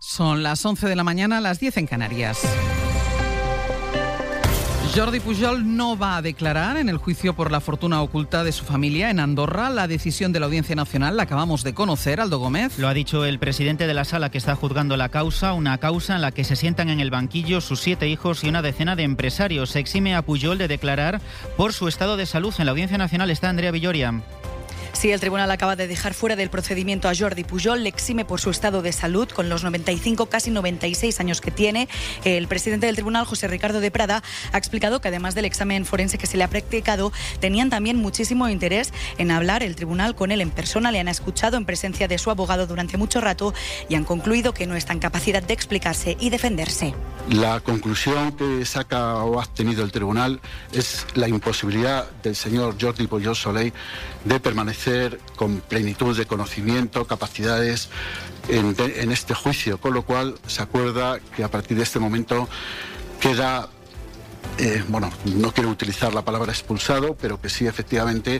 Son las 11 de la mañana, las 10 en Canarias. Jordi Pujol no va a declarar en el juicio por la fortuna oculta de su familia en Andorra. La decisión de la Audiencia Nacional la acabamos de conocer, Aldo Gómez. Lo ha dicho el presidente de la sala que está juzgando la causa, una causa en la que se sientan en el banquillo sus 7 hijos y una decena de empresarios. Se exime a Pujol de declarar por su estado de salud. En la Audiencia Nacional está Andrea Villoria. Sí, el tribunal acaba de dejar fuera del procedimiento a Jordi Pujol, le exime por su estado de salud con los 95, casi 96 años que tiene. El presidente del tribunal, José Ricardo de Prada, ha explicado que además del examen forense que se le ha practicado, tenían también muchísimo interés en hablar el tribunal con él en persona, le han escuchado en presencia de su abogado durante mucho rato y han concluido que no está en capacidad de explicarse y defenderse. La conclusión que saca o ha tenido el tribunal es la imposibilidad del señor Jordi Pujol Soley de permanecer con plenitud de conocimiento, capacidades en este juicio, con lo cual se acuerda que a partir de este momento queda, no quiero utilizar la palabra expulsado, pero que sí efectivamente,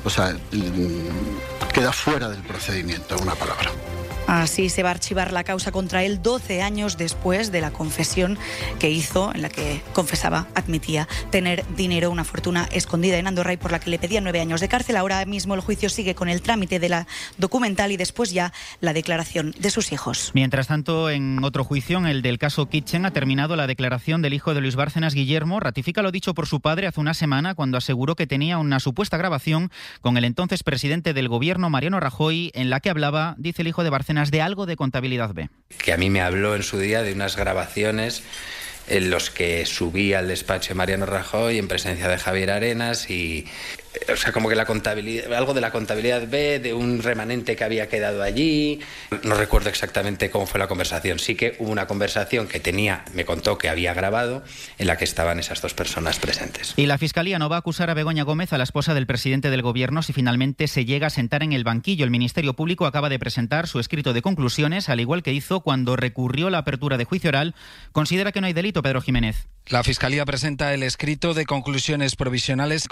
queda fuera del procedimiento, una palabra. Así se va a archivar la causa contra él 12 años después de la confesión que hizo, en la que confesaba, admitía tener dinero, una fortuna escondida en Andorra y por la que le pedían 9 años de cárcel. Ahora mismo el juicio sigue con el trámite de la documental y después ya la declaración de sus hijos. Mientras tanto, en otro juicio, en el del caso Kitchen, ha terminado la declaración del hijo de Luis Bárcenas, Guillermo. Ratifica lo dicho por su padre hace una semana cuando aseguró que tenía una supuesta grabación con el entonces presidente del gobierno, Mariano Rajoy, en la que hablaba, dice el hijo de Bárcenas, de algo de contabilidad B. Que a mí me habló en su día de unas grabaciones en los que subí al despacho de Mariano Rajoy en presencia de Javier Arenas y como que la contabilidad, algo de la contabilidad B, de un remanente que había quedado allí. No recuerdo exactamente cómo fue la conversación. Sí que hubo una conversación que me contó que había grabado, en la que estaban esas 2 personas presentes. Y la Fiscalía no va a acusar a Begoña Gómez, a la esposa del presidente del Gobierno, si finalmente se llega a sentar en el banquillo. El Ministerio Público acaba de presentar su escrito de conclusiones, al igual que hizo cuando recurrió la apertura de juicio oral. Considera que no hay delito, Pedro Jiménez. La Fiscalía presenta el escrito de conclusiones provisionales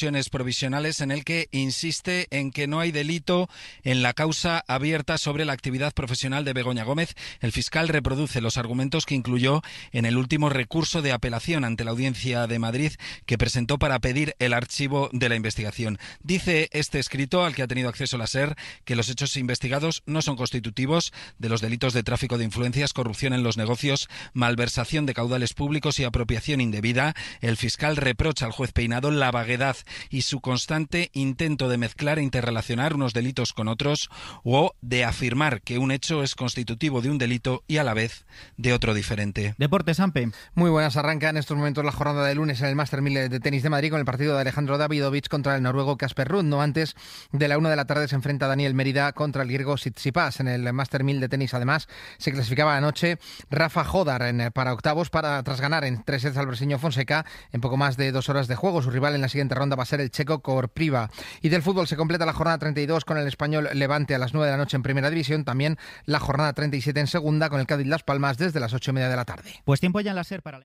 en el que insiste en que no hay delito en la causa abierta sobre la actividad profesional de Begoña Gómez. El fiscal reproduce los argumentos que incluyó en el último recurso de apelación ante la Audiencia de Madrid que presentó para pedir el archivo de la investigación. Dice este escrito, al que ha tenido acceso la SER, que los hechos investigados no son constitutivos de los delitos de tráfico de influencias, corrupción en los negocios, malversación de caudales públicos y apropiación indebida. El fiscal reprocha al juez Peinado la vaguedad y su constante intento de mezclar e interrelacionar unos delitos con otros o de afirmar que un hecho es constitutivo de un delito y a la vez de otro diferente. Deportes, Ampe. Muy buenas, arranca en estos momentos la jornada de lunes en el Master 1000 de tenis de Madrid con el partido de Alejandro Davidovich contra el noruego Casper Ruud. No antes de la 1 de la tarde se enfrenta Daniel Mérida contra el griego Tsitsipas. En el Master 1000 de tenis además se clasificaba anoche Rafa Jodar para octavos tras ganar en 3 sets al brasileño Fonseca en poco más de 2 horas de juego. Su rival en la siguiente ronda va a ser el checo Korpriva. Y del fútbol se completa la jornada 32 con el Español Levante a las 9 de la noche en Primera División. También la jornada 37 en Segunda con el Cádiz Las Palmas desde las 8:30 de la tarde. Pues tiempo ya en la SER para...